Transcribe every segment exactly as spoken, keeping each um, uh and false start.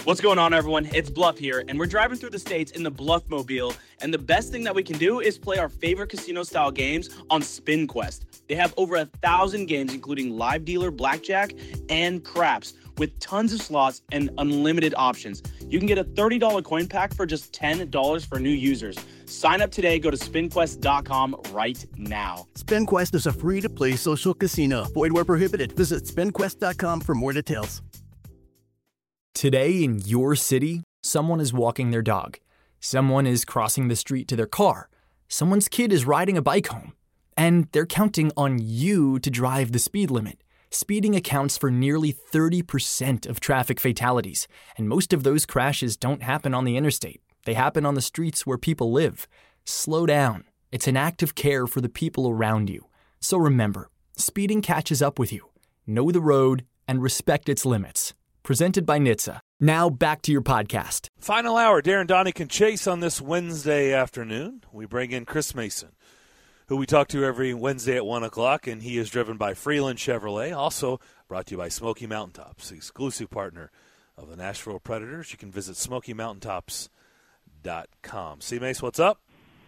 What's going on, everyone? It's Bluff here, and we're driving through the states in the Bluff Mobile, and the best thing that we can do is play our favorite casino-style games on SpinQuest. They have over a thousand games, including live dealer, blackjack, and craps, with tons of slots and unlimited options. You can get a thirty dollars coin pack for just ten dollars for new users. Sign up today. Go to spin quest dot com right now. SpinQuest is a free-to-play social casino. Void where prohibited. Visit spin quest dot com for more details. Today in your city, someone is walking their dog. Someone is crossing the street to their car. Someone's kid is riding a bike home. And they're counting on you to drive the speed limit. Speeding accounts for nearly thirty percent of traffic fatalities, and most of those crashes don't happen on the interstate. They happen on the streets where people live. Slow down. It's an act of care for the people around you. So remember, speeding catches up with you. Know the road and respect its limits. Presented by N H T S A. Now back to your podcast. Final hour, Darren Donick Chase on this Wednesday afternoon. We bring in Chris Mason, who we talk to every Wednesday at one o'clock, and he is driven by Freeland Chevrolet. Also brought to you by Smoky Mountaintops, the exclusive partner of the Nashville Predators. You can visit smoky mountaintops dot com. C. Mace, what's up?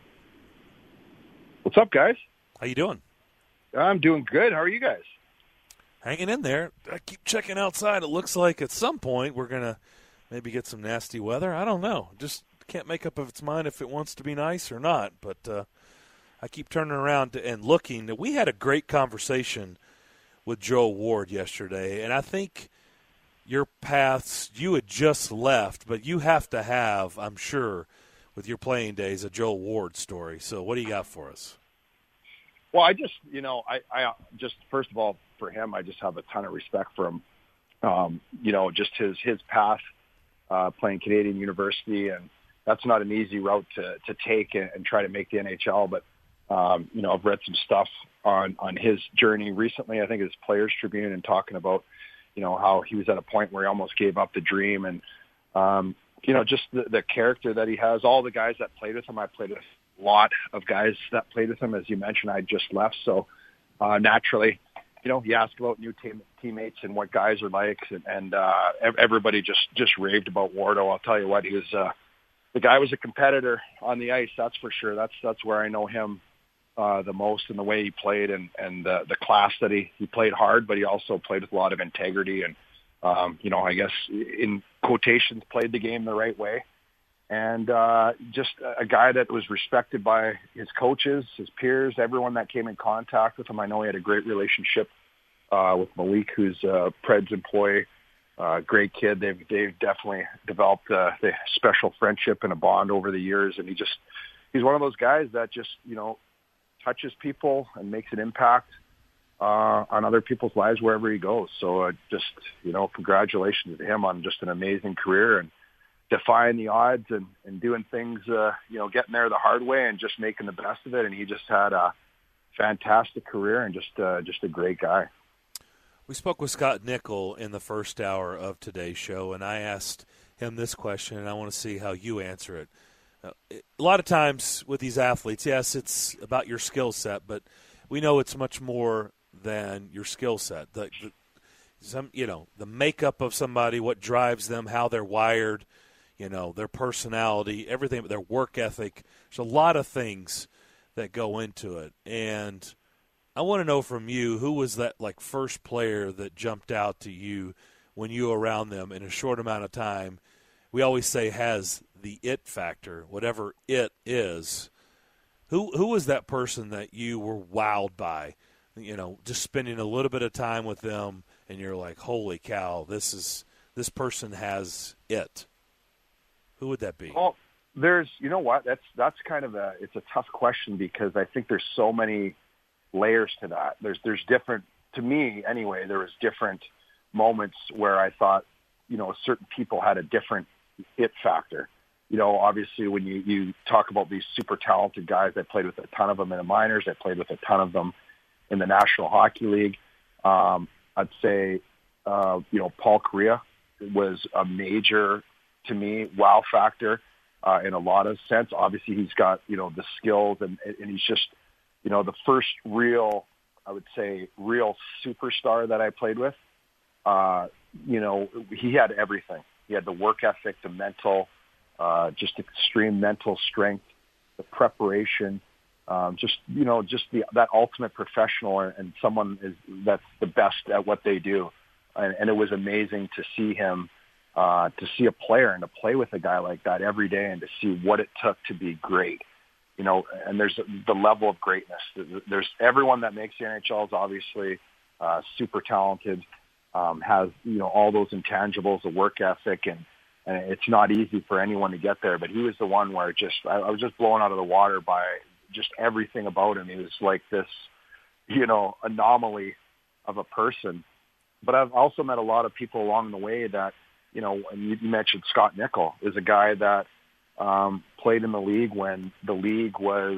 What's up, guys? How you doing? I'm doing good. How are you guys? Hanging in there. I keep checking outside. It looks like at some point we're going to maybe get some nasty weather. I don't know. Just can't make up its mind if it wants to be nice or not. But uh, I keep turning around and looking. We had a great conversation with Joe Ward yesterday, and I think your paths, you had just left, but you have to have, I'm sure, with your playing days, a Joe Ward story. So what do you got for us? Well, I just, you know, I, I just, first of all, for him, I just have a ton of respect for him. Um, you know, just his, his path uh, playing Canadian University, and that's not an easy route to, to take and, and try to make the N H L. But, um, you know, I've read some stuff on, on his journey recently. I think it's Players Tribune, and talking about, you know, how he was at a point where he almost gave up the dream. And, um, you know, just the, the character that he has. All the guys that played with him, I played with a lot of guys that played with him. As you mentioned, I just left. So uh, naturally, you know, you ask about new team, teammates and what guys are like. And, and uh, everybody just, just raved about Wardo. I'll tell you what, he was uh, the guy was a competitor on the ice. That's for sure. That's, that's where I know him uh, the most, and the way he played, and, and the, the class that he, he played hard, but he also played with a lot of integrity. And, um, you know, I guess in quotations, played the game the right way. And uh, just a guy that was respected by his coaches, his peers, everyone that came in contact with him. I know he had a great relationship uh, with Malik, who's a Preds employee. Uh, great kid. They've they've definitely developed uh, a special friendship and a bond over the years. And he just he's one of those guys that just, you know, touches people and makes an impact uh, on other people's lives wherever he goes. So uh, just, you know, congratulations to him on just an amazing career, and defying the odds, and, and doing things, uh, you know, getting there the hard way and just making the best of it. And he just had a fantastic career, and just uh, just a great guy. We spoke with Scott Nickel in the first hour of today's show, and I asked him this question, and I want to see how you answer it. Uh, a lot of times with these athletes, yes, it's about your skill set, but we know it's much more than your skill set. The, the, some, you know, the makeup of somebody, what drives them, how they're wired, you know, their personality, everything, their work ethic. There's a lot of things that go into it. And I want to know from you, who was that, like, first player that jumped out to you when you were around them in a short amount of time? We always say has the it factor, whatever it is. Who who was that person that you were wowed by? You know, just spending a little bit of time with them, and you're like, holy cow, this is this person has it. Who would that be? Well, there's, you know what, that's that's kind of a, it's a tough question, because I think there's so many layers to that. There's there's different, to me anyway, there was different moments where I thought, you know, certain people had a different it factor. You know, obviously when you, you talk about these super talented guys, I played with a ton of them in the minors, I played with a ton of them in the National Hockey League. Um, I'd say, uh, you know, Paul Kariya was a major, to me, wow factor uh, in a lot of sense. Obviously he's got, you know, the skills, and, and he's just, you know, the first real, I would say, real superstar that I played with. Uh, you know, he had everything. He had the work ethic, the mental, uh, just extreme mental strength, the preparation, um, just, you know, just the, that ultimate professional and someone is that's the best at what they do. And, and it was amazing to see him, uh, to see a player and to play with a guy like that every day and to see what it took to be great. You know, and there's the level of greatness. There's everyone that makes the N H L is obviously uh, super talented, um, has, you know, all those intangibles, the work ethic, and, and it's not easy for anyone to get there. But he was the one where just I, I was just blown out of the water by just everything about him. He was like this, you know, anomaly of a person. But I've also met a lot of people along the way that, you know, and you mentioned Scott Nichol is a guy that um, played in the league when the league was,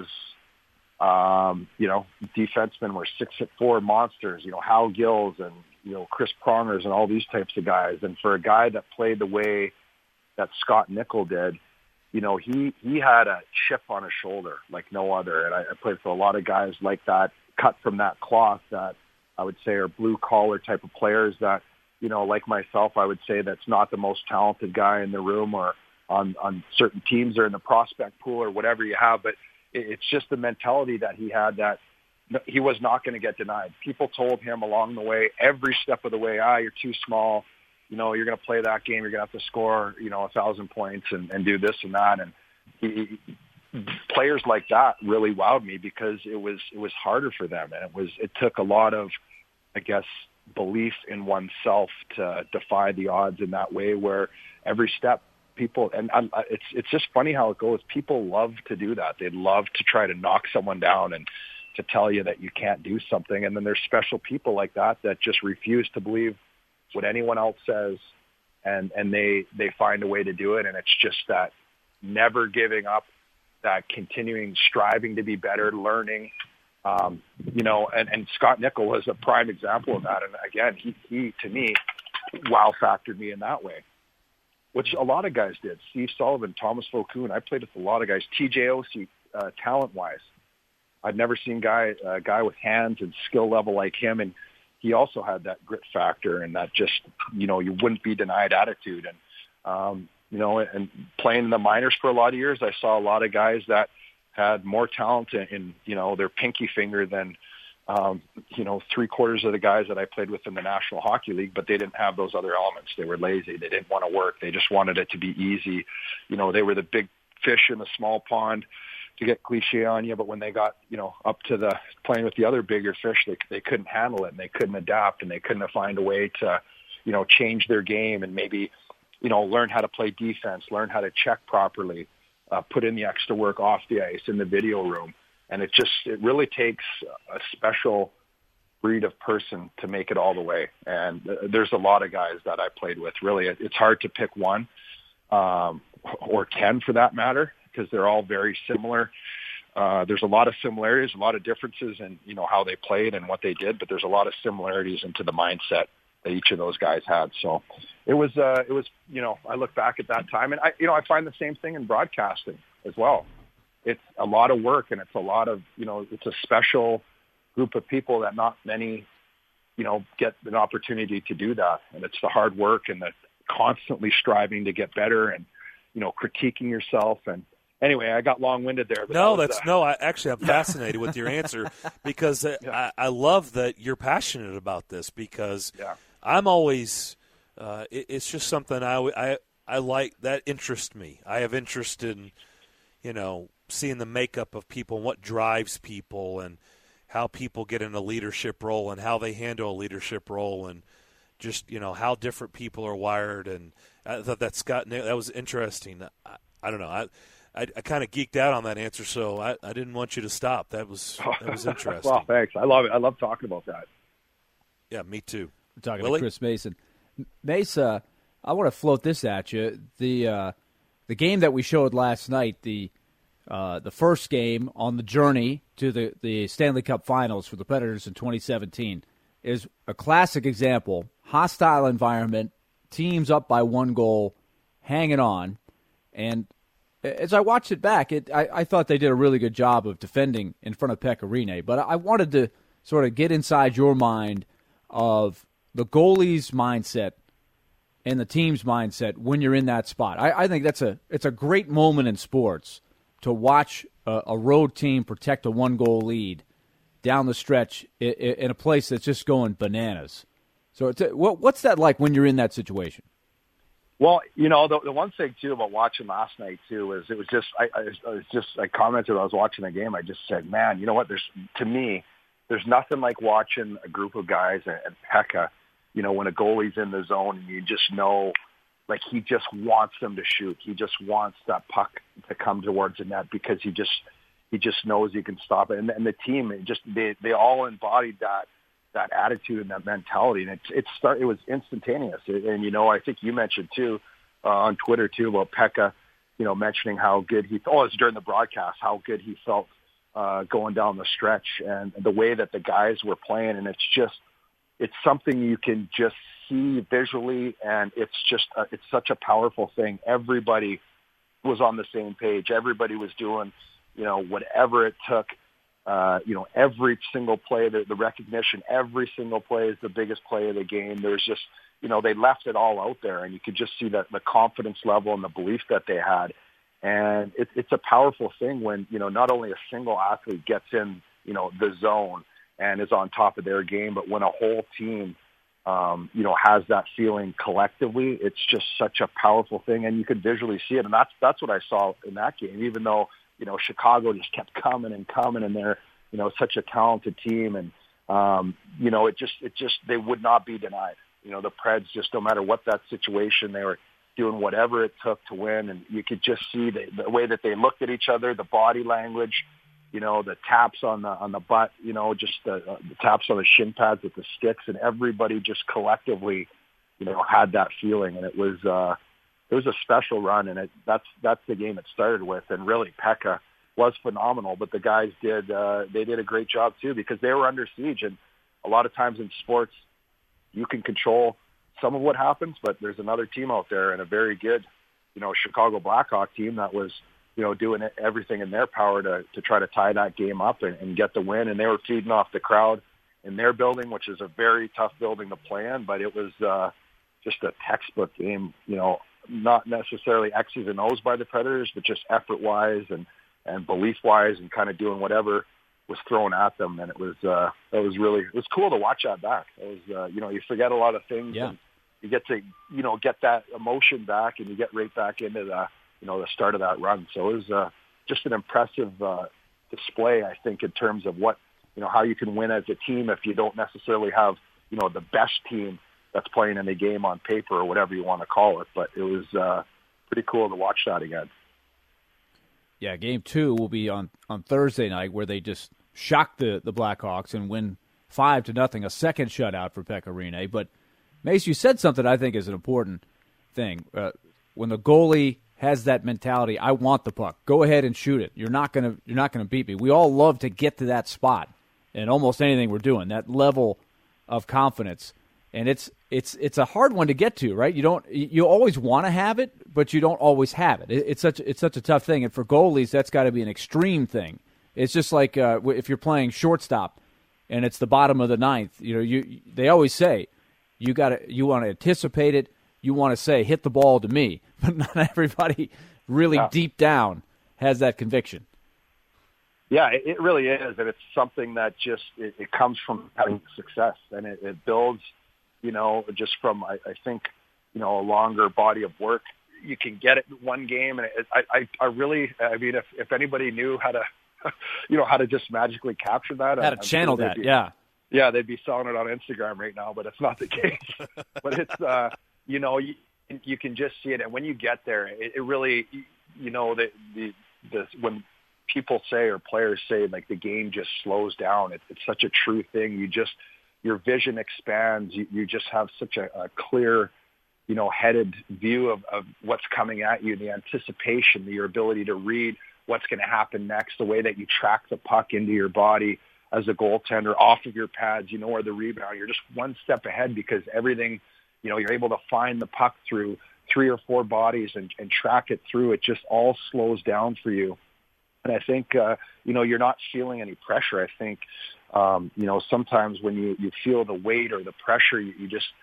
um, you know, defensemen were six foot four monsters, you know, Hal Gills and, you know, Chris Prongers and all these types of guys. And for a guy that played the way that Scott Nichol did, you know, he, he had a chip on his shoulder like no other. And I, I played for a lot of guys like that, cut from that cloth that I would say are blue collar type of players that, you know, like myself, I would say that's not the most talented guy in the room or on, on certain teams or in the prospect pool or whatever you have. But it, it's just the mentality that he had that he was not going to get denied. People told him along the way, every step of the way, ah, you're too small. You know, you're going to play that game. You're going to have to score, you know, a thousand points and, and do this and that. And he, he, players like that really wowed me because it was, it was harder for them. And it was, it took a lot of, I guess, belief in oneself to defy the odds in that way where every step people, and I'm, it's, it's just funny how it goes. People love to do that. They love to try to knock someone down and to tell you that you can't do something. And then there's special people like that, that just refuse to believe what anyone else says. And, and they, they find a way to do it. And it's just that never giving up, that continuing, striving to be better, learning, Um, you know, and, and Scott Nichol was a prime example of that. And again, he, he, to me, wow factored me in that way, which a lot of guys did. Steve Sullivan, Thomas Vokoun. I played with a lot of guys. T J Oshie, uh, talent-wise. I've never seen guy, a guy with hands and skill level like him. And he also had that grit factor and that just, you know, you wouldn't be denied attitude. And, um, you know, and playing in the minors for a lot of years, I saw a lot of guys that had more talent in, in, you know, their pinky finger than, um, you know, three quarters of the guys that I played with in the National Hockey League, but they didn't have those other elements. They were lazy. They didn't want to work. They just wanted it to be easy. You know, they were the big fish in the small pond, to get cliche on you, but when they got, you know, up to the playing with the other bigger fish, they, they couldn't handle it and they couldn't adapt and they couldn't find a way to, you know, change their game and maybe, you know, learn how to play defense, learn how to check properly. Uh, put in the extra work off the ice in the video room. And it just, it really takes a special breed of person to make it all the way. And uh, there's a lot of guys that I played with. Really, it, it's hard to pick one um, or ten for that matter, because they're all very similar. Uh, there's a lot of similarities, a lot of differences in, you know, how they played and what they did, but there's a lot of similarities into the mindset that each of those guys had. So it was, uh, it was, you know, I look back at that time and I, you know, I find the same thing in broadcasting as well. It's a lot of work and it's a lot of, you know, it's a special group of people that not many, you know, get an opportunity to do that. And it's the hard work and the constantly striving to get better and, you know, critiquing yourself. And anyway, I got long-winded there. But no, that that's uh, no. I actually I'm fascinated with your answer because yeah. I, I love that you're passionate about this because yeah. I'm always. Uh, it, it's just something I, I I like that interests me. I have interest in, you know, seeing the makeup of people and what drives people and how people get in a leadership role and how they handle a leadership role and just, you know, how different people are wired. And I thought that Scott that was interesting. I, I don't know. I. I, I kind of geeked out on that answer, so I, I didn't want you to stop. That was that was interesting. Well, thanks. I love it. I love talking about that. Yeah, me too. We're talking Willie? to Chris Mason. Mesa, I want to float this at you. The uh, the game that we showed last night, the uh, the first game on the journey to the, the Stanley Cup Finals for the Predators in twenty seventeen, is a classic example. Hostile environment, teams up by one goal, hanging on, and as I watched it back, it, I, I thought they did a really good job of defending in front of Pekka Rinne. But I wanted to sort of get inside your mind of the goalie's mindset and the team's mindset when you're in that spot. I, I think that's a it's a great moment in sports to watch a, a road team protect a one-goal lead down the stretch in, in a place that's just going bananas. So it's a, what, what's that like when you're in that situation? Well, you know, the, the one thing, too, about watching last night, too, is it was just, I, I, I was just, I commented, I was watching the game, I just said, man, you know what, there's, to me, there's nothing like watching a group of guys at, at Pekka, you know, when a goalie's in the zone and you just know, like, he just wants them to shoot. He just wants that puck to come towards the net because he just, he just knows he can stop it. And, and the team, it just, they, they all embodied that, that attitude and that mentality. And it, it start, it was instantaneous. And, you know, I think you mentioned too, uh, on Twitter too, about Pekka, you know, mentioning how good he, oh, it was during the broadcast, how good he felt, uh, going down the stretch and the way that the guys were playing. And it's just, it's something you can just see visually. And it's just, a, it's such a powerful thing. Everybody was on the same page. Everybody was doing, you know, whatever it took. Uh, you know, every single play, the, the recognition, every single play is the biggest play of the game. There's just, you know, they left it all out there, and you could just see that the confidence level and the belief that they had. And it, it's a powerful thing when, you know, not only a single athlete gets in, you know, the zone and is on top of their game, but when a whole team, um, you know, has that feeling collectively, it's just such a powerful thing, and you could visually see it. And that's that's what I saw in that game, even though, you know, Chicago just kept coming and coming, and they're, you know, such a talented team. And, um, you know, it just, it just, they would not be denied. You know, the Preds, just no matter what that situation, they were doing whatever it took to win. And you could just see the, the way that they looked at each other, the body language, you know, the taps on the, on the butt, you know, just the, uh, the taps on the shin pads with the sticks, and everybody just collectively, you know, had that feeling. And it was, uh, it was a special run, and it, that's that's the game it started with. And really, Pekka was phenomenal, but the guys did uh, they did a great job too, because they were under siege. And a lot of times in sports, you can control some of what happens, but there's another team out there, and a very good, you know, Chicago Blackhawk team that was, you know, doing everything in their power to to try to tie that game up and, and get the win. And they were feeding off the crowd in their building, which is a very tough building to play in, but it was uh, just a textbook game, you know. Not necessarily X's and O's by the Predators, but just effort-wise and, and belief-wise, and kind of doing whatever was thrown at them. And it was uh, it was really it was cool to watch that back. It was uh, you know, you forget a lot of things, yeah. and you get to, you know, get that emotion back, and you get right back into the, you know, the start of that run. So it was uh, just an impressive uh, display, I think, in terms of what, you know, how you can win as a team if you don't necessarily have, you know, the best team that's playing in the game on paper, or whatever you want to call it. But it was uh, pretty cool to watch that again. Yeah, game two will be on, on Thursday night, where they just shock the, the Blackhawks and win five to nothing, a second shutout for Pekka Rinne. But, Mace, you said something I think is an important thing. Uh, when the goalie has that mentality, I want the puck, go ahead and shoot it. You're not gonna you're not gonna beat me. We all love to get to that spot in almost anything we're doing, that level of confidence. And it's it's it's a hard one to get to, right? You don't you always want to have it, but you don't always have it. It's such it's such a tough thing, and for goalies, that's got to be an extreme thing. It's just like uh, if you're playing shortstop, and it's the bottom of the ninth. You know, you they always say you got to you want to anticipate it. You want to say hit the ball to me, but not everybody really yeah. deep down has that conviction. Yeah, it, it really is, and it's something that just it, it comes from having success, and it, it builds. You know, just from, I, I think, you know, a longer body of work. You can get it in one game. And it, I, I, I really, I mean, if, if anybody knew how to, you know, how to just magically capture that. How to channel sure that, be, yeah. Yeah, they'd be selling it on Instagram right now, but it's not the case. But it's, uh, you know, you, you can just see it. And when you get there, it, it really, you know, the, the, the, when people say, or players say, like, the game just slows down, it, it's such a true thing. You just, your vision expands. You, you just have such a, a clear, you know, headed view of, of what's coming at you, the anticipation, your ability to read what's going to happen next, the way that you track the puck into your body as a goaltender off of your pads, you know, or the rebound. You're just one step ahead because everything, you know, you're able to find the puck through three or four bodies and, and track it through. It just all slows down for you. And I think, uh, you know, you're not feeling any pressure. I think, Um, you know, sometimes when you, you feel the weight or the pressure, you, you just,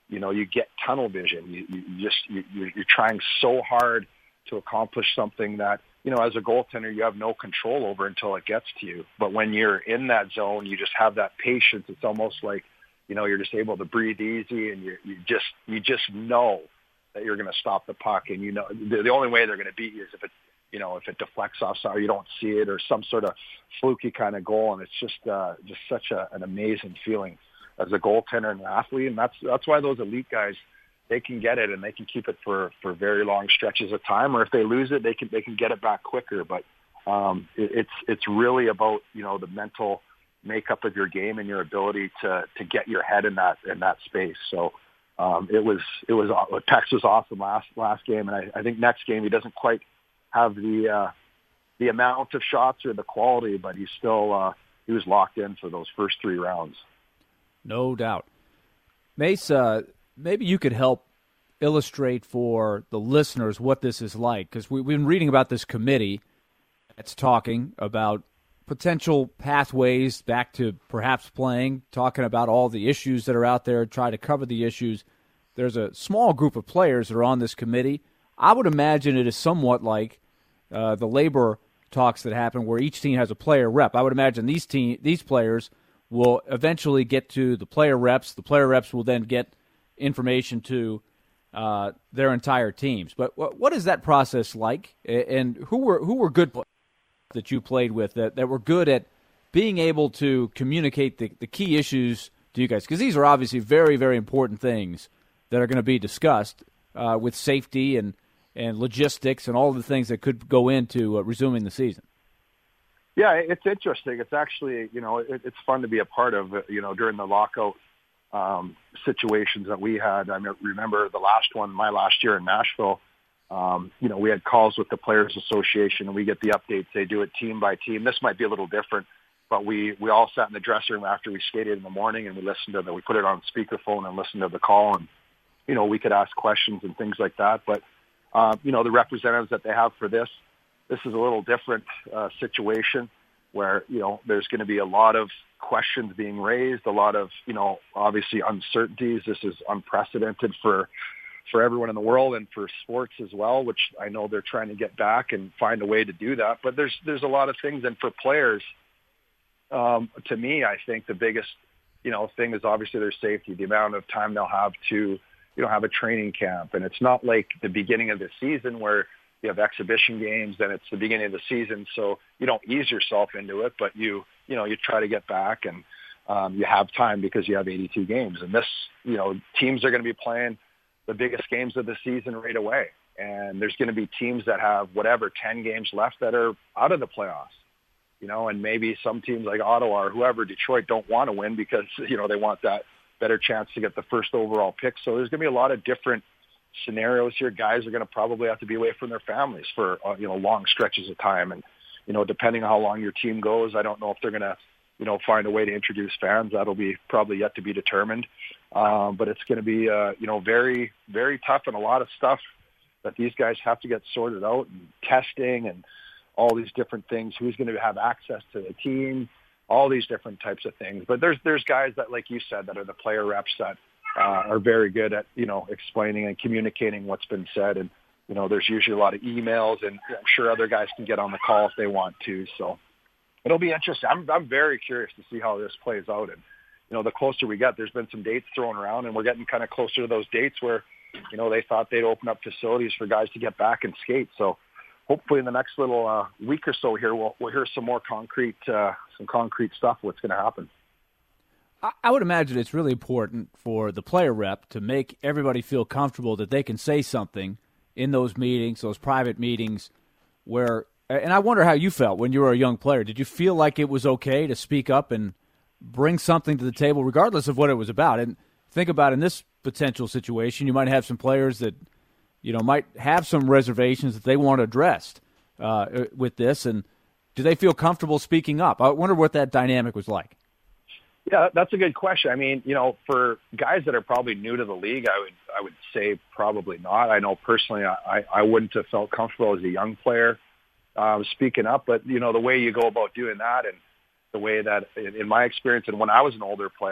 you know, you get tunnel vision. You, you just, you, you're trying so hard to accomplish something that, you know, as a goaltender, you have no control over until it gets to you. But when you're in that zone, you just have that patience. It's almost like, you know, you're just able to breathe easy, and you you just you just know that you're going to stop the puck, and you know the, the only way they're going to beat you is if it, you know, if it deflects offside, or you don't see it, or some sort of fluky kind of goal, and it's just uh, just such a, an amazing feeling as a goaltender and an athlete, and that's that's why those elite guys, they can get it, and they can keep it for, for very long stretches of time, or if they lose it, they can they can get it back quicker. But um, it, it's it's really about, you know, the mental makeup of your game and your ability to to get your head in that in that space. So um, it was it was Tex was awesome last last game, and I, I think next game he doesn't quite have the uh, the amount of shots or the quality, but he's still uh, he was locked in for those first three rounds. No doubt. Mace, uh, maybe you could help illustrate for the listeners what this is like, because we, we've been reading about this committee that's talking about potential pathways back to perhaps playing, talking about all the issues that are out there, try to cover the issues. There's a small group of players that are on this committee. I would imagine it is somewhat like uh, the labor talks that happen where each team has a player rep. I would imagine these team, these players will eventually get to the player reps. The player reps will then get information to uh, their entire teams. But what, what is that process like? And who were who were good players that you played with that, that were good at being able to communicate the, the key issues to you guys? Because these are obviously very, very important things that are going to be discussed uh, with safety and, and logistics and all of the things that could go into uh, resuming the season. Yeah, it's interesting. It's actually, you know, it, it's fun to be a part of, you know, during the lockout um, situations that we had. I remember the last one, my last year in Nashville, um, you know, we had calls with the Players Association, and we get the updates. They do it team by team. This might be a little different, but we, we all sat in the dressing room after we skated in the morning, and we listened to the, we put it on speakerphone and listened to the call, and, you know, we could ask questions and things like that. But, uh, you know, the representatives that they have for this, this is a little different uh, situation where, you know, there's going to be a lot of questions being raised, a lot of, you know, obviously uncertainties. This is unprecedented for for everyone in the world and for sports as well, which I know they're trying to get back and find a way to do that. But there's there's a lot of things. And for players, um, to me, I think the biggest, you know, thing is obviously their safety, the amount of time they'll have to, you know, have a training camp. And it's not like the beginning of the season where you have exhibition games, then it's the beginning of the season. So you don't ease yourself into it, but you, you know, you try to get back, and um, you have time because you have eighty-two games. And this, you know, teams are going to be playing the biggest games of the season right away. And there's going to be teams that have whatever, ten games left that are out of the playoffs, you know, and maybe some teams like Ottawa or whoever, Detroit, don't want to win because, you know, they want that better chance to get the first overall pick. So there's going to be a lot of different scenarios here. Guys are going to probably have to be away from their families for, uh, you know, long stretches of time. And, you know, depending on how long your team goes, I don't know if they're going to, you know, find a way to introduce fans. That'll be probably yet to be determined. Um, but it's going to be, uh, you know, very, very tough, and a lot of stuff that these guys have to get sorted out, and testing and all these different things. Who's going to have access to the team? All these different types of things. But there's there's guys that, like you said, that are the player reps that uh, are very good at, you know, explaining and communicating what's been said. And, you know, there's usually a lot of emails, and I'm sure other guys can get on the call if they want to. So it'll be interesting. I'm I'm very curious to see how this plays out. And, you know, the closer we get, there's been some dates thrown around, and we're getting kind of closer to those dates where, you know, they thought they'd open up facilities for guys to get back and skate. So hopefully in the next little uh, week or so here, we'll, we'll hear some more concrete, uh, some concrete stuff, what's going to happen. I would imagine it's really important for the player rep to make everybody feel comfortable that they can say something in those meetings, those private meetings where, and I wonder how you felt when you were a young player. Did you feel like it was okay to speak up and bring something to the table regardless of what it was about? And think about in this potential situation, you might have some players that, you know, might have some reservations that they want addressed uh, with this. And do they feel comfortable speaking up? I wonder what that dynamic was like. Yeah, that's a good question. I mean, you know, for guys that are probably new to the league, I would I would say probably not. I know personally I, I wouldn't have felt comfortable as a young player um, speaking up. But, you know, the way you go about doing that, and the way that, in my experience, and when I was an older player,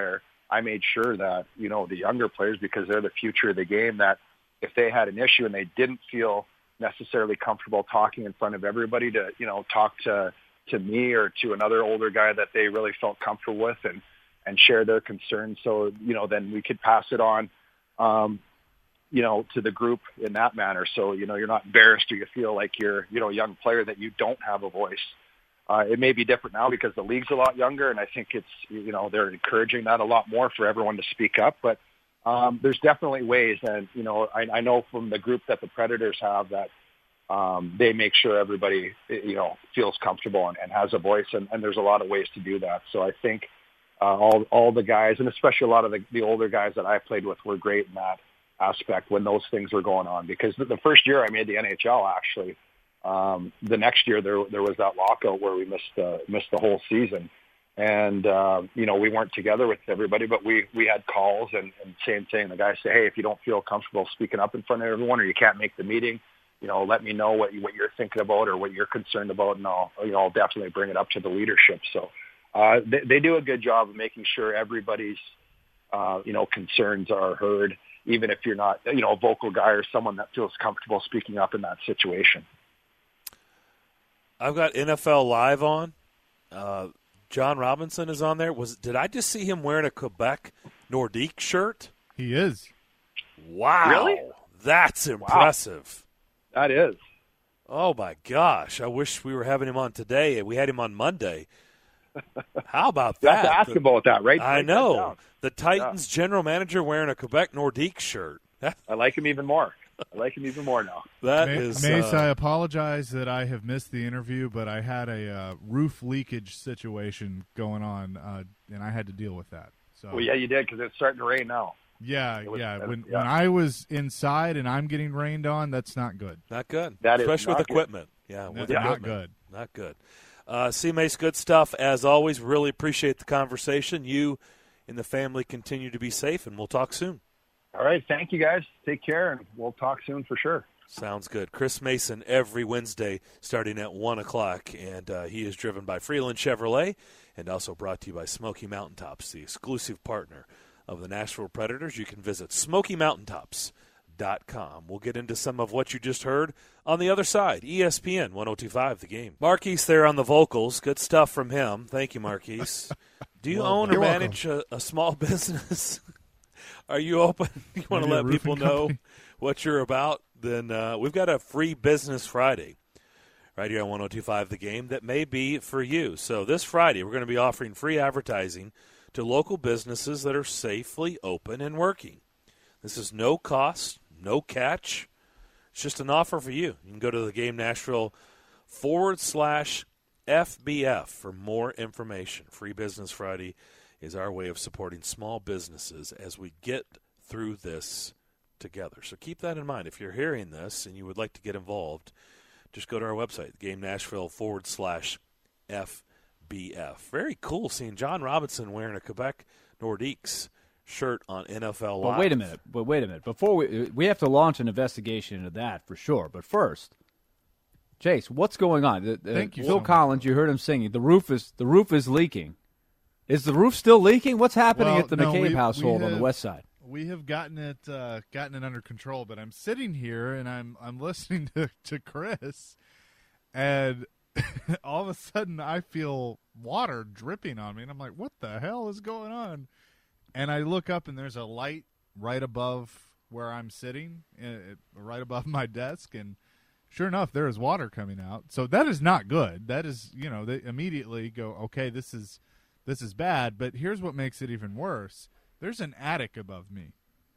I made sure that, you know, the younger players, because they're the future of the game, that if they had an issue and they didn't feel necessarily comfortable talking in front of everybody, to, you know, talk to, to me or to another older guy that they really felt comfortable with, and, and share their concerns. So, you know, then we could pass it on, um, you know, to the group in that manner. So, you know, you're not embarrassed or you feel like you're, you know, a young player that you don't have a voice. Uh, it may be different now because the league's a lot younger, and I think it's, you know, they're encouraging that a lot more for everyone to speak up. But um, there's definitely ways, and, you know, I, I know from the group that the Predators have that um, they make sure everybody, you know, feels comfortable and, and has a voice, and, and there's a lot of ways to do that. So I think uh, all all the guys, and especially a lot of the, the older guys that I played with, were great in that aspect when those things were going on. Because the, the first year I made the N H L, actually, Um, the next year there there was that lockout where we missed uh, missed the whole season, and uh, you know, we weren't together with everybody, but we we had calls, and, and same thing. The guys say, hey, if you don't feel comfortable speaking up in front of everyone, or you can't make the meeting, you know, let me know what you, what you're thinking about or what you're concerned about, and I'll you know I'll definitely bring it up to the leadership. So uh, they, they do a good job of making sure everybody's uh, you know concerns are heard, even if you're not you know a vocal guy or someone that feels comfortable speaking up in that situation. I've got N F L Live on. Uh, John Robinson is on there. Was did I just see him wearing a Quebec Nordique shirt? He is. Wow. Really? That's impressive. Wow. That is. Oh, my gosh. I wish we were having him on today. We had him on Monday. How about You that? have to ask The- about that, right? I Write that know. down. The Titans general manager wearing a Quebec Nordique shirt. I like him even more. I like him even more now. That Ma- is Mace, uh, I apologize that I have missed the interview, but I had a uh, roof leakage situation going on, uh, and I had to deal with that. So, Well, yeah, you did, because it's starting to rain now. yeah, It was- yeah. uh, When yeah. when I was inside and I'm getting rained on, that's not good. not good. That is Especially not with good. equipment. Yeah, with Not equipment. good. Not good. Uh, C. Mace, good stuff. As always, really appreciate the conversation. You and the family continue to be safe, and we'll talk soon. All right. Thank you, guys. Take care, and we'll talk soon for sure. Sounds good. Chris Mason every Wednesday starting at one o'clock, and uh, he is driven by Freeland Chevrolet and also brought to you by Smoky Mountaintops, the exclusive partner of the Nashville Predators. You can visit smoky mountaintops dot com. We'll get into some of what you just heard on the other side. E S P N one oh two point five, The Game. Marquise there on the vocals. Good stuff from him. Thank you, Marquise. Do you Well, own or you're manage a, a small business? Are you open? You want to Maybe a let people roofing know company? what you're about? Then uh, we've got a free Business Friday right here on one oh two point five The Game that may be for you. So this Friday we're going to be offering free advertising to local businesses that are safely open and working. This is no cost, no catch. It's just an offer for you. You can go to the Game Nashville forward slash F B F for more information. Free Business Friday is our way of supporting small businesses as we get through this together. So keep that in mind. If you're hearing this and you would like to get involved, just go to our website, Game Nashville forward slash F B F. Very cool seeing John Robinson wearing a Quebec Nordiques shirt on N F L Live. But wait a minute. But wait a minute. Before we we have to launch an investigation into that for sure. But first, Chase, what's going on? The, the, Thank you Phil so much. Collins, you heard him singing. The roof is the roof is leaking. Is the roof still leaking? What's happening Well, at the no, McCabe we- household we on the have- west side? We have gotten it uh, gotten it under control, but I'm sitting here and I'm I'm listening to, to Chris, and all of a sudden I feel water dripping on me, and I'm like, "What the hell is going on?" And I look up, and there's a light right above where I'm sitting, uh, right above my desk, and sure enough, there is water coming out. So that is not good. That is, you know, they immediately go, "Okay, this is this is bad." But here's what makes it even worse. There's an attic above me,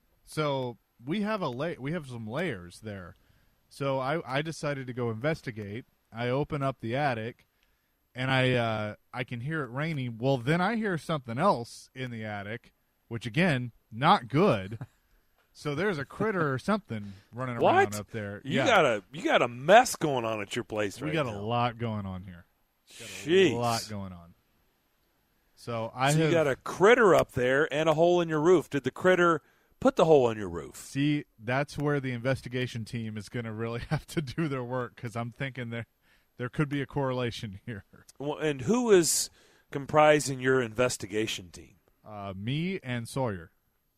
so we have a la- we have some layers there. So I, I decided to go investigate. I open up the attic, and I uh, I can hear it raining. Well, then I hear something else in the attic, which again, not good. So there's a critter or something running What? around up there. You yeah, got a you got a mess going on at your place we right got now. a lot going on here. Jeez. A lot going on. So I so have you got a critter up there and a hole in your roof. Did the critter put the hole in your roof? See, that's where the investigation team is going to really have to do their work, because I'm thinking there there could be a correlation here. Well, and who is comprising your investigation team? Uh, me and Sawyer.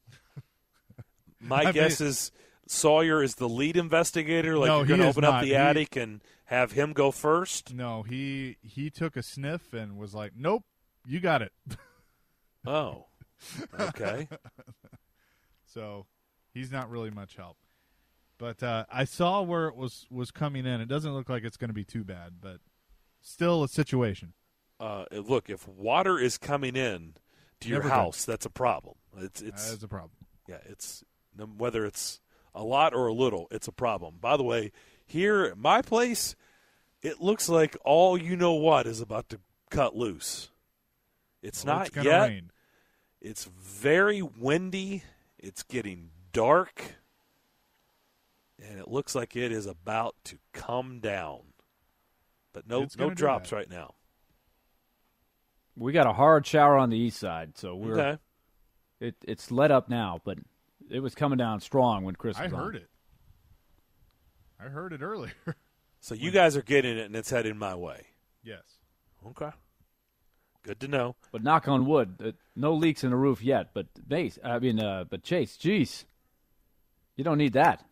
My I guess mean- is Sawyer is the lead investigator. Like No, you're he going to is open up not. the He- attic and have him go first. No, he he took a sniff and was like, "Nope, you got it." Oh, okay. So he's not really much help. But uh, I saw where it was was coming in. It doesn't look like it's going to be too bad, but still a situation. Uh, look, if water is coming in to your Never good. house, that's a problem. It's it's That's a problem. yeah, it's whether it's a lot or a little, it's a problem. By the way, here at my place, it looks like all you know what is about to cut loose. It's Well, not it's gonna yet. rain. It's very windy. It's getting dark. And it looks like it is about to come down. But no It's no gonna do drops that. right now. We got a hard shower on the east side, so we're Okay. it, it's let up now, but it was coming down strong when Chris I was on. heard it. I heard it earlier. So you guys are getting it, and it's heading my way. Yes. Okay. Good to know. But knock on wood, uh, no leaks in the roof yet. But base, I mean, uh, but Chase, geez, you don't need that.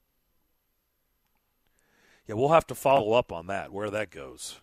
Yeah, we'll have to follow up on that, where that goes.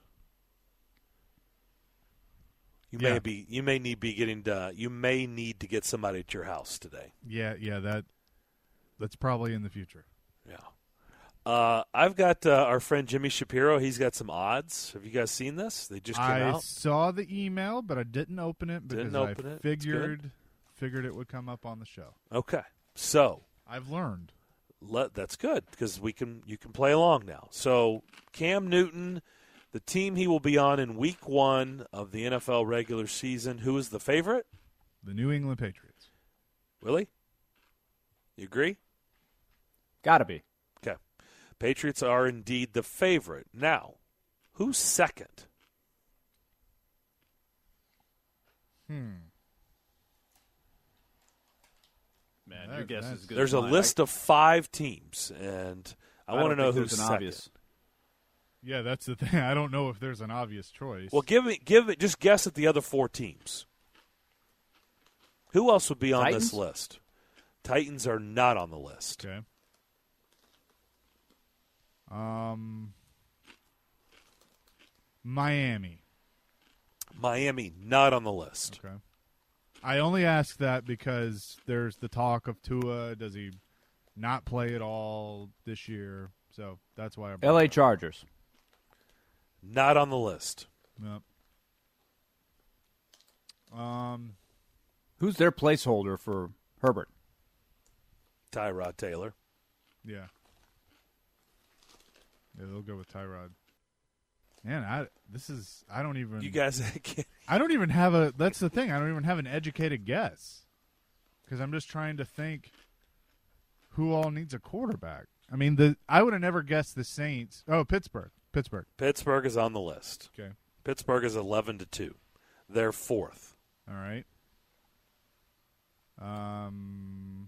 You may Yeah. be you may need be getting to, you may need to get somebody at your house today. Yeah, yeah, that that's probably in the future. Yeah. Uh, I've got uh, our friend Jimmy Shapiro. He's got some odds. Have you guys seen this? They just came I out. saw the email, but I didn't open it because Didn't open I it. It's figured figured it would come up on the show. Okay. So I've learned. let that's good because we can you can play along now. So Cam Newton, the team he will be on in Week One of the N F L regular season. Who is the favorite? The New England Patriots. Willie? You agree? Gotta be. Okay. Patriots are indeed the favorite. Now, who's second? Hmm. Man, That- your guess that's- is good. There's as a mine. list of five teams, and I, I want to don't know think who's there's an second. obvious. Yeah, that's the thing. I don't know if there's an obvious choice. Well, give it, give it. Just guess at the other four teams. Who else would be on Titans? this list? Titans are not on the list. Okay. Um, Miami. Miami not on the list. Okay. I only ask that because there's the talk of Tua. Does he not play at all this year? So that's why I brought L A it up. Chargers. Not on the list. Yep. Um, Who's their placeholder for Herbert? Tyrod Taylor. yeah. Yeah, they'll go with Tyrod. Man, I this is I don't even You guys can't. I don't even have a that's the thing. I don't even have an educated guess. Cuz I'm just trying to think who all needs a quarterback. I mean, the I would have never guessed the Saints. Oh, Pittsburgh. Pittsburgh. Pittsburgh is on the list. Okay. Pittsburgh is eleven to two. They're fourth. All right. Um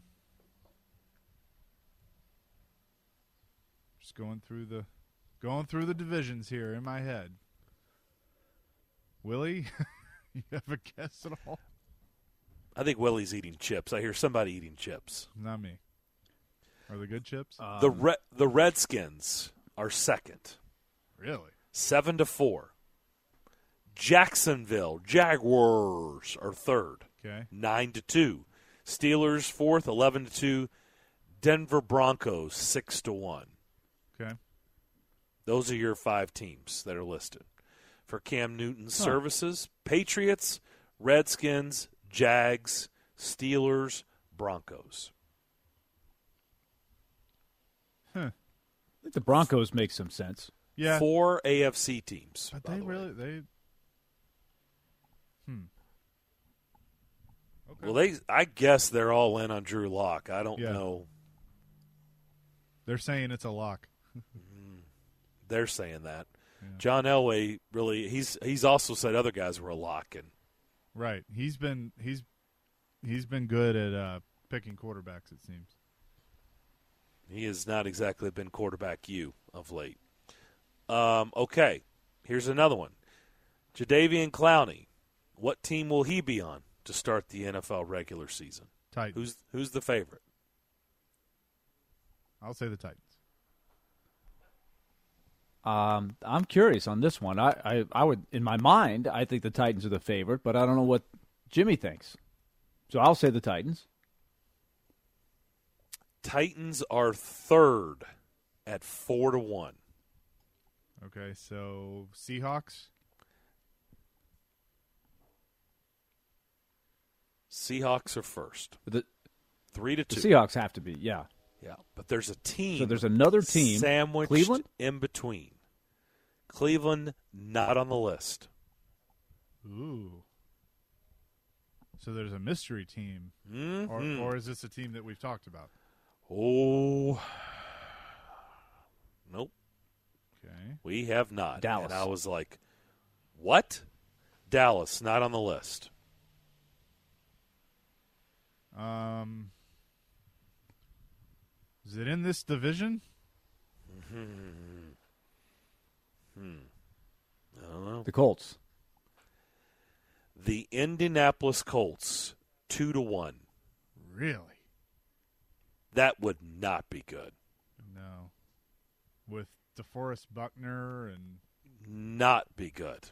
Just going through the going through the divisions here in my head. Willie, you have a guess at all? I think Willie's eating chips. I hear somebody eating chips. Not me. Are they good chips? the Re- the Redskins are second, Really? seven to four. Jacksonville Jaguars are third, Okay. nine to two. Steelers fourth, eleven to two. Denver Broncos six to one. Okay. Those are your five teams that are listed for Cam Newton's services. Patriots, Redskins, Jags, Steelers, Broncos. I think the Broncos make some sense. Yeah. Four A F C teams. But by they the way. really they Hmm. Okay. Well, they. I guess they're all in on Drew Lock. I don't Yeah. know. They're saying it's a lock. They're saying that. Yeah. John Elway really. He's he's also said other guys were a lock, and Right. He's been he's he's been good at uh, picking quarterbacks, it seems. he has not exactly been quarterback you of late. Um, okay, here's another one. Jadeveon Clowney. What team will he be on? to start the N F L regular season? Titans. Who's who's the favorite? I'll say the Titans. Um, I'm curious on this one. I, I, I would, in my mind, I think the Titans are the favorite, but I don't know what Jimmy thinks. So I'll say the Titans. Titans are third at four to one. Okay, so Seahawks. Seahawks are first. The, Three to the two. Seahawks have to be, yeah. Yeah, but there's a team. So there's another team. Sandwiched Cleveland? in between. Cleveland not on the list. Ooh. So there's a mystery team, Mm-hmm. or, or is this a team that we've talked about? Oh, nope. Okay. We have not. Dallas. And I was like, what? Dallas, not on the list. Um, is it in this division? Hmm. Hmm. I don't know. The Colts. The Indianapolis Colts, two to one. Really? That would not be good. No. With DeForest Buckner and Not be good.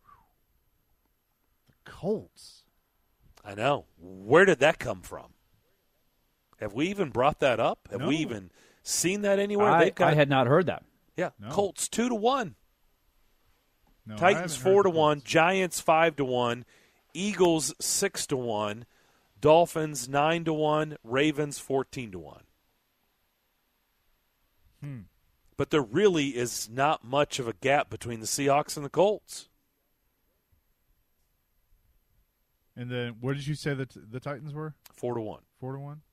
the Colts. I know. Where did that come from? Have we even brought that up? Have No. we even seen that anywhere? I, They've got, I had not heard that. yeah, No. Colts two to one. No, I Titans haven't four heard to the one. Colts. Giants five to one. Eagles six to one. Dolphins nine to one. Ravens fourteen to one. Hmm. But there really is not much of a gap between the Seahawks and the Colts. And then what did you say that the Titans were? Four to one. Four to one.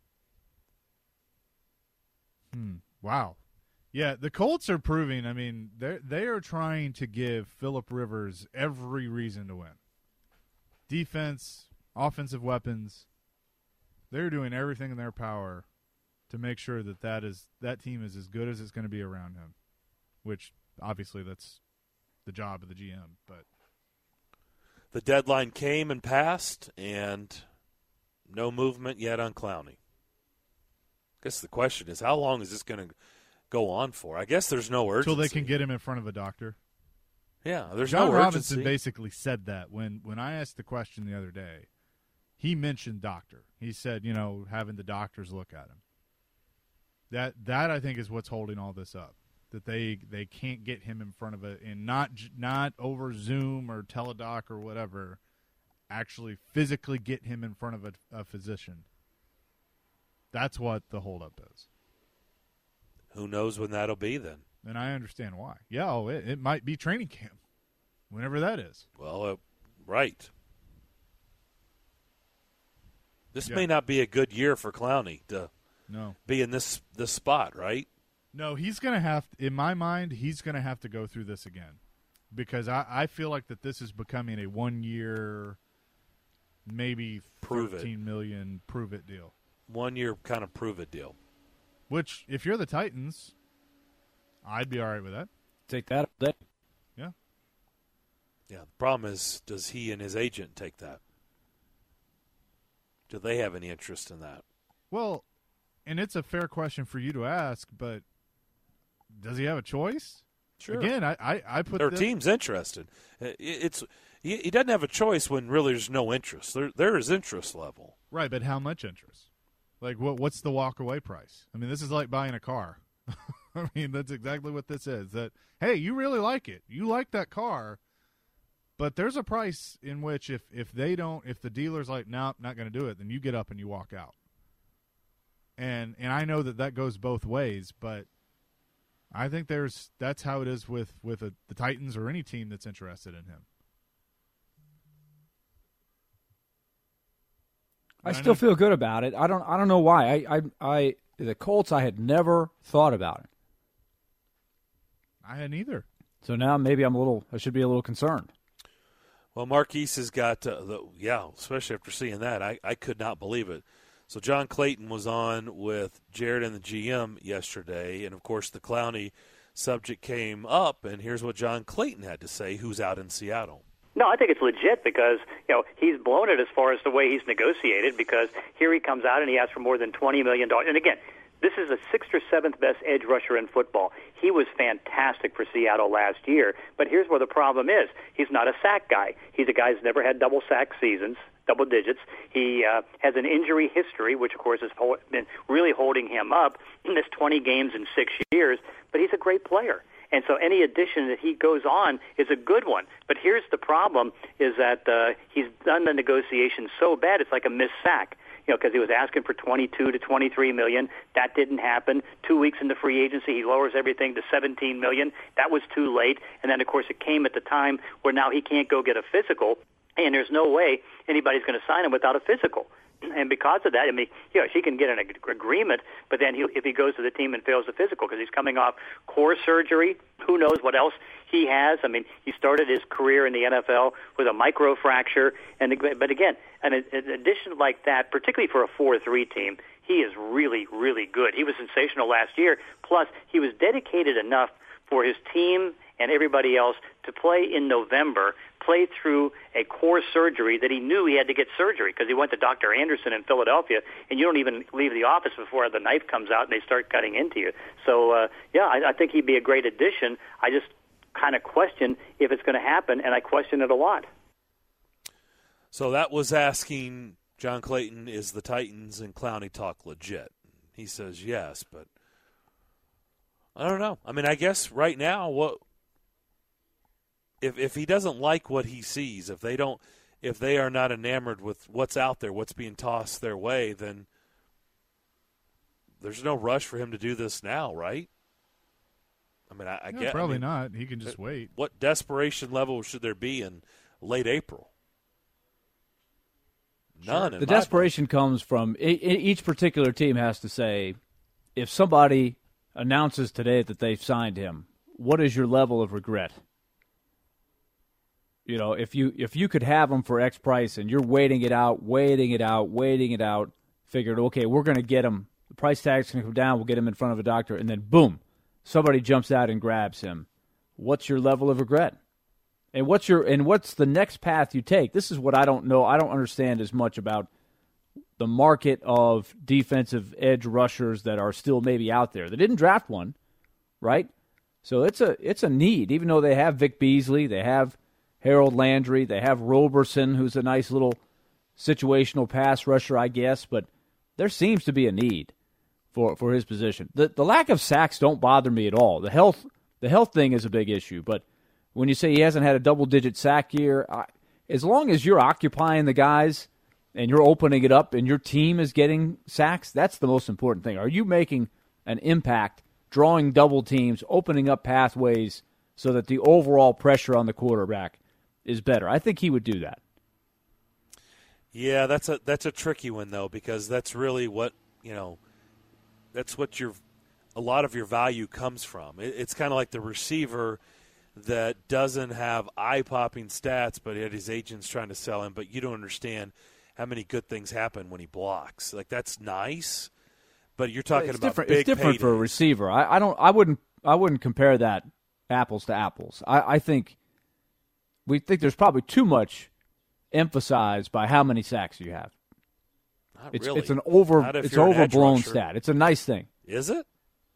Hmm. Wow. Yeah, the Colts are proving. I mean, they they are trying to give Phillip Rivers every reason to win. Defense, offensive weapons. They're doing everything in their power to make sure that that is that team is as good as it's going to be around him. Which obviously that's the job of the G M. But The deadline came and passed, and no movement yet on Clowney. I guess the question is, how long is this going to go on for? I guess there's no urgency. until they can get him in front of a doctor. Yeah, there's John no Robinson urgency. basically said that when, when I asked the question the other day. He mentioned doctor. He said, you know, having the doctors look at him. That that I think is what's holding all this up. That they they can't get him in front of a and not not over Zoom or teledoc or whatever. Actually, physically get him in front of a, a physician. That's what the holdup is. Who knows when that'll be then? And I understand why. Yeah, oh, it, it might be training camp, whenever that is. Well, uh, right. This Yeah. may not be a good year for Clowney to No. be in this this spot, right? No, he's going to have, in my mind, he's going to have to go through this again. Because I, I feel like that this is becoming a one-year, maybe Prove it. thirteen million prove-it deal. One year kind of prove it deal. Which, if you're the Titans, I'd be all right with that. Take that all day. Yeah. Yeah, the problem is, does he and his agent take that? Do they have any interest in that? Well, and it's a fair question for you to ask, but does he have a choice? Sure. Again, I, I, I put Their the, team's interested. Uh, it- It's he, he doesn't have a choice when really there's no interest. There there is interest level. Right, but how much interest? Like, what? what's the walk-away price? I mean, this is like buying a car. I mean, that's exactly what this is. That, hey, you really like it. You like that car, but there's a price in which if, if they don't, if the dealer's like, no, nope, not going to do it, then you get up and you walk out. And and I know that that goes both ways, but I think there's that's how it is with, with a, the Titans or any team that's interested in him. I I still know- feel good about it. I don't. I don't know why. I, I, I, the Colts. I had never thought about it. I hadn't either. So now maybe I'm a little. I should be a little concerned. Well, Marquise has got uh, the yeah, especially after seeing that, I, I could not believe it. So John Clayton was on with Jared and the G M yesterday, and of course the Clowney subject came up, and here's what John Clayton had to say, who's out in Seattle. No, I think it's legit because, you know, he's blown it as far as the way he's negotiated, because here he comes out and he asks for more than twenty million dollars. And again, this is the sixth or seventh best edge rusher in football. He was fantastic for Seattle last year, but here's where the problem is. He's not a sack guy. He's a guy who's never had double sack seasons, double digits. He uh, has an injury history, which, of course, has been really holding him up. He missed twenty games in six years, but he's a great player. And so any addition that he goes on is a good one. But here's the problem, is that uh, he's done the negotiation so bad, it's like a missed sack. You know, because he was asking for twenty-two to twenty-three million. That didn't happen. Two weeks into free agency, he lowers everything to seventeen million. That was too late. And then, of course, it came at the time where now he can't go get a physical, and there's no way anybody's going to sign him without a physical. And because of that, I mean, you know, she can get an ag- agreement, but then he, if he goes to the team and fails the physical, because he's coming off core surgery, who knows what else he has. I mean, he started his career in the N F L with a microfracture. And but again, an, an addition like that, particularly for a four three team, he is really, really good. He was sensational last year. Plus, he was dedicated enough for his team and everybody else to play in November, play through a core surgery that he knew he had to get surgery, because he went to Doctor Anderson in Philadelphia, and you don't even leave the office before the knife comes out and they start cutting into you. So, uh, yeah, I, I think he'd be a great addition. I just kind of question if it's going to happen, and I question it a lot. So that was asking John Clayton, is the Titans and Clowney talk legit? He says yes, but I don't know. I mean, I guess right now, what if if he doesn't like what he sees, if they don't, if they are not enamored with what's out there, what's being tossed their way, then there's no rush for him to do this now, right? I mean, I, I no, get probably I mean, not. He can just wait. What desperation level should there be in late April? None. Sure. The desperation book. comes from each particular team has to say, if somebody announces today that they've signed him, what is your level of regret? You know, if you if you could have him for X price and you're waiting it out, waiting it out, waiting it out, figured, okay, we're going to get him. The price tag's going to come down. We'll get him in front of a doctor, and then boom, somebody jumps out and grabs him. What's your level of regret? And what's your and what's the next path you take? This is what I don't know. I don't understand as much about the market of defensive edge rushers that are still maybe out there. They didn't draft one, right? So it's a it's a need. Even though they have Vic Beasley, they have Harold Landry, they have Roberson, who's a nice little situational pass rusher, I guess, but there seems to be a need for, for his position. The the lack of sacks don't bother me at all. The health the health thing is a big issue, but when you say he hasn't had a double-digit sack year, I, as long as you're occupying the guys and you're opening it up and your team is getting sacks, that's the most important thing. Are you making an impact, drawing double teams, opening up pathways so that the overall pressure on the quarterback is better? I think he would do that. Yeah, that's a that's a tricky one though, because that's really what, you know, that's what your a lot of your value comes from. It, it's kind of like the receiver that doesn't have eye-popping stats, but yet his agent's trying to sell him, but you don't understand how many good things happen when he blocks. Like, that's nice, but you're talking it's about different. big It's different paydays. for a receiver. I, I don't. I wouldn't. I wouldn't compare that apples to apples. I, I think we think there's probably too much emphasized by how many sacks you have. Not it's really. It's an over. It's an overblown rusher. stat. It's a nice thing. Is it?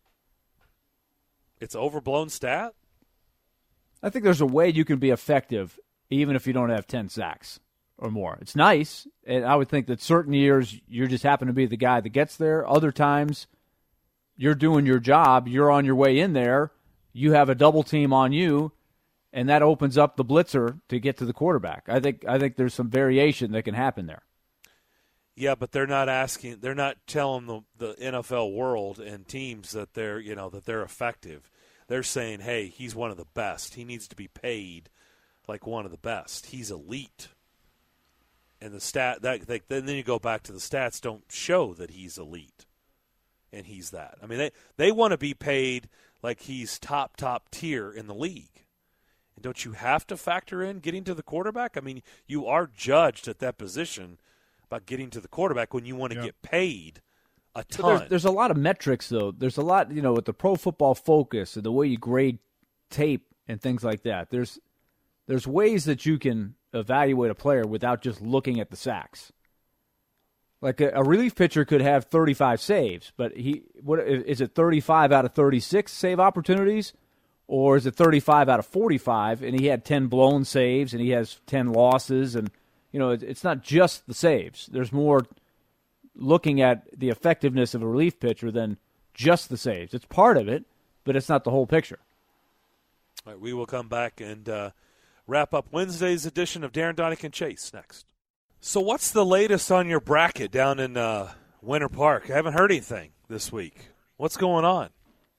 It's overblown stat? I think there's a way you can be effective even if you don't have ten sacks or more. It's nice, and I would think that certain years you just happen to be the guy that gets there. Other times you're doing your job, you're on your way in there, you have a double team on you, and that opens up the blitzer to get to the quarterback. I think I think there's some variation that can happen there. Yeah, but they're not asking. They're not telling the, the N F L world and teams that they're you know that they're effective. They're saying, hey, he's one of the best. He needs to be paid like one of the best. He's elite. And the stat that they, then you go back to the stats don't show that he's elite, and he's that. I mean, they they want to be paid like he's top top tier in the league. And don't you have to factor in getting to the quarterback? I mean, you are judged at that position about getting to the quarterback when you want to yep. get paid a ton. There's, there's a lot of metrics, though. There's a lot, you know, with the Pro Football Focus and the way you grade tape and things like that. There's there's ways that you can evaluate a player without just looking at the sacks. Like a, a relief pitcher could have thirty-five saves, but he what is it thirty-five out of thirty-six save opportunities, or is it thirty-five out of forty-five and he had ten blown saves and he has ten losses, and you know it, it's not just the saves. There's more looking at the effectiveness of a relief pitcher than just the saves. It's part of it, but it's not the whole picture. All right, we will come back and uh, wrap up Wednesday's edition of Darren Donick and Chase next. So what's the latest on your bracket down in uh, Winter Park? I haven't heard anything this week. What's going on?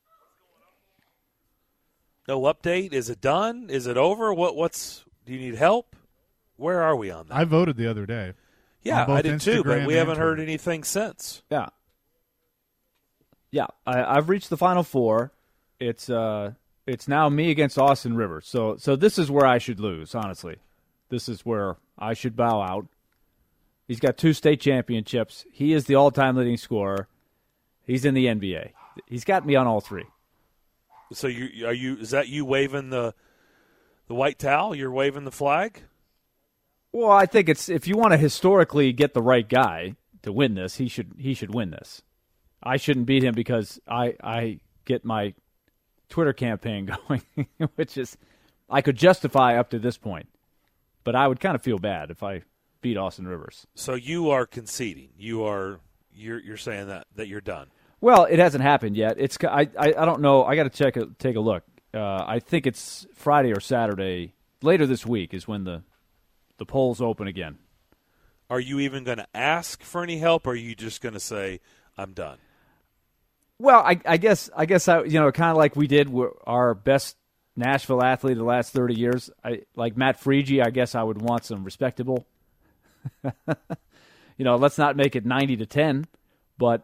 No update? Is it done? Is it over? What? What's? Do you need help? Where are we on that? I voted the other day. Yeah, I did too, but we haven't heard Twitter. anything since. Yeah. Yeah, I, I've reached the Final Four. It's uh, it's now me against Austin Rivers. So, so this is where I should lose, honestly. This is where I should bow out. He's got two state championships. He is the all-time leading scorer. He's in the N B A. He's got me on all three. So you are you? Is that you waving the the white towel? You're waving the flag? Well, I think it's if you want to historically get the right guy to win this, he should he should win this. I shouldn't beat him because I I get my Twitter campaign going, which is I could justify up to this point, but I would kind of feel bad if I beat Austin Rivers. So you are conceding. You are you're you're saying that that you're done. Well, it hasn't happened yet. It's I I, I don't know. I got to check it, take a look. Uh, I think it's Friday or Saturday later this week is when the the polls open again. Are you even going to ask for any help, or are you just going to say I'm done? Well, I, I guess I guess I you know kind of like we did with our best Nashville athlete of the last thirty years. I like Matt Frigie. I guess I would want some respectable. you know, let's not make it ninety to ten, but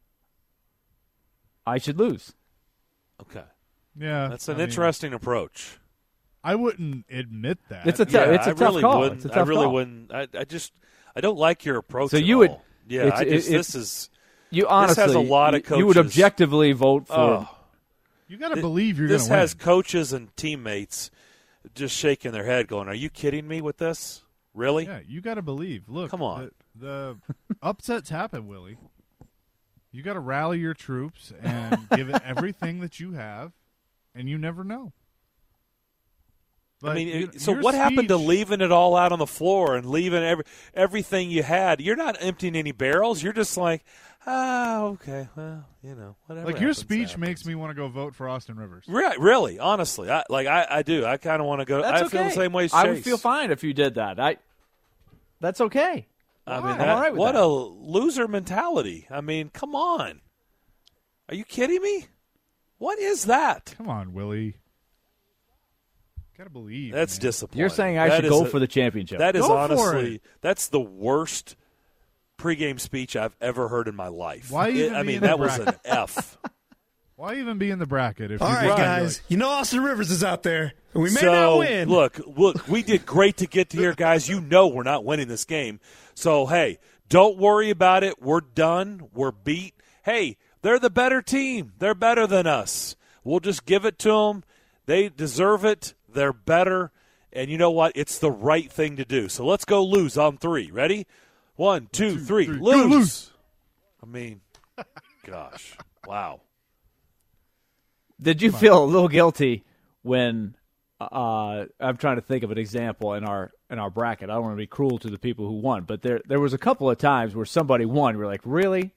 I should lose. Okay. Yeah, that's an I mean, interesting approach. I wouldn't admit that. It's a t- yeah, it's a I tough really call. Wouldn't, It's a tough I really call. wouldn't. I, I just I don't like your approach. So at you would, all. Yeah, I just it, this is you honestly this has a lot of coaches. You would objectively vote for. Oh, you got to believe you're going This to win. has coaches and teammates just shaking their head, going, "Are you kidding me with this? Really?" Yeah, you got to believe. Look, Come on. The, the upsets happen, Willie. You got to rally your troops and give it everything that you have, and you never know. But I mean, you, so your what happened to speech- leaving it all out on the floor and leaving every, everything you had? You're not emptying any barrels. You're just like, ah, okay, well, you know, whatever. Like your happens, speech happens. makes me want to go vote for Austin Rivers. Really, really, honestly, I, like I, I do. I kind of want to go. That's I feel okay. the same way as I Chase. would feel fine if you did that. I. That's okay. I All mean, right, that, I'm all right with what that. a loser mentality. I mean, come on. Are you kidding me? What is that? Come on, Willie. Got to believe. That's man. disappointing. You're saying I That should is go a- for the championship. That is Go for honestly, it. that's the worst pregame speech I've ever heard in my life. Why It- even I be mean, in the that was an bracket? F. Why even be in the bracket if All you right, just guys. like, You know Austin Rivers is out there, and we may so, not win. look, look, we did great to get to here, guys. You know we're not winning this game. So, hey, don't worry about it. We're done. We're beat. Hey, they're the better team. They're better than us. We'll just give it to them. They deserve it. They're better. And you know what? It's the right thing to do. So let's go lose on three. Ready? One, two, three. three. Go Lose. lose. I mean, gosh. Wow. Did you feel a little guilty when uh, I'm trying to think of an example in our in our bracket? I don't want to be cruel to the people who won, but there there was a couple of times where somebody won. We're like, really?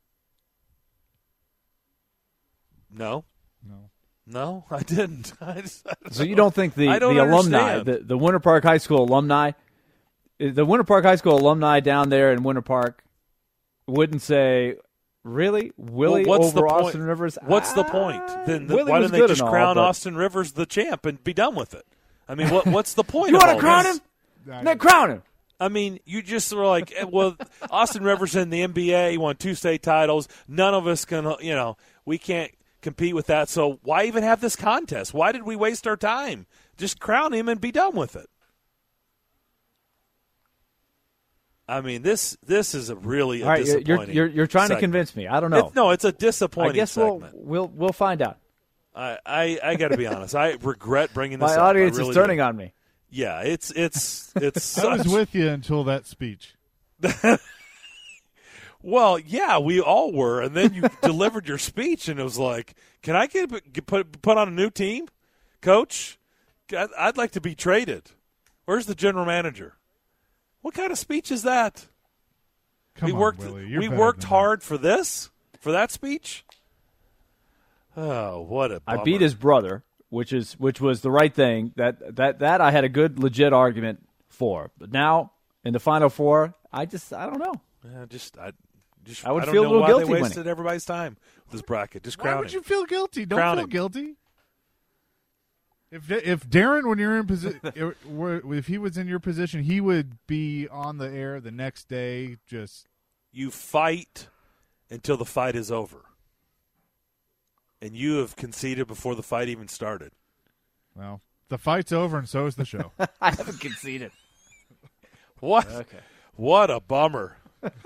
No. no. No, I didn't. I just, I don't So you know. don't think the, I don't the alumni, understand. the, the Winter Park High School alumni, the Winter Park High School alumni down there in Winter Park wouldn't say, really? Willie Well, what's over the point? Austin Rivers? What's the Ah, point? Then the, Willie why was don't they good just and all, crown but- Austin Rivers the champ and be done with it? I mean, what what's the point? You of want all to crown this? him? Then crown him. I mean, you just were like, eh, well, Austin Rivers in the N B A, he won two state titles. None of us can, you know, we can't compete with that. So why even have this contest? Why did we waste our time? Just crown him and be done with it. I mean, this this is a really a All right, you're, disappointing. you're, you're trying segment. to convince me. I don't know. It's, no, it's a disappointing I guess we'll, segment. we'll we'll find out. I, I, I got to be honest. I regret bringing this My up. audience I really is turning do. on me. Yeah, it's it's it's. I was such... with you until that speech. Well, yeah, we all were, and then you delivered your speech, and it was like, "Can I get, get put put on a new team, coach? I'd, I'd like to be traded. Where's the general manager? What kind of speech is that? Come we on, worked. Willie, you're we better worked than hard for this, for that speech. Oh, what a! I bummer. beat his brother, which is which was the right thing. That that that I had a good legit argument for. But now in the Final Four, I just I don't know. Yeah, just I. Just, I would I don't feel a know little why guilty they wasted winning. everybody's time with this bracket. Just Why crowning. would you feel guilty? Don't Crowning. feel guilty. If if Darren, when you're in position, if he was in your position, he would be on the air the next day. Just you fight until the fight is over, and you have conceded before the fight even started. Well, the fight's over, and so is the show. I haven't conceded. What? Okay. What a bummer.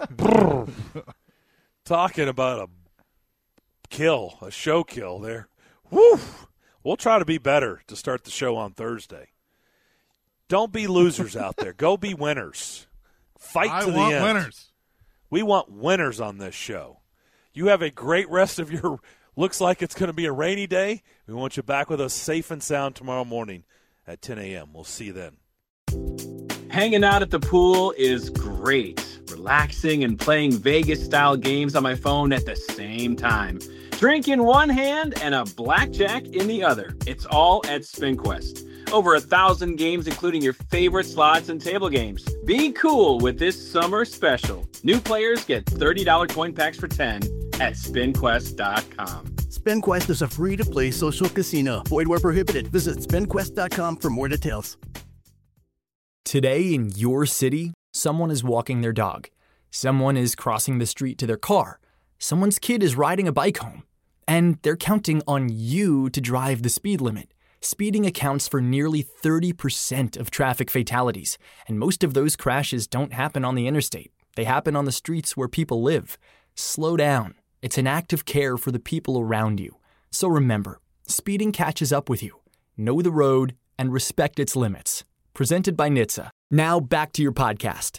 Talking about a kill, a show kill there. Woo! We'll try to be better to start the show on Thursday. Don't be losers out there. Go be winners. Fight I to the want end. winners. We want winners on this show. You have a great rest of your – looks like it's going to be a rainy day. We want you back with us safe and sound tomorrow morning at ten a.m. We'll see you then. Hanging out at the pool is great. Relaxing and playing Vegas-style games on my phone at the same time. Drink in one hand and a blackjack in the other. It's all at SpinQuest. Over a thousand games, including your favorite slots and table games. Be cool with this summer special. New players get thirty dollars coin packs for ten at spin quest dot com. SpinQuest is a free-to-play social casino. Void where prohibited. Visit spin quest dot com for more details. Today in your city, someone is walking their dog. Someone is crossing the street to their car. Someone's kid is riding a bike home. And they're counting on you to drive the speed limit. Speeding accounts for nearly thirty percent of traffic fatalities, and most of those crashes don't happen on the interstate. They happen on the streets where people live. Slow down. It's an act of care for the people around you. So remember, speeding catches up with you. Know the road and respect its limits. Presented by N H T S A. Now back to your podcast.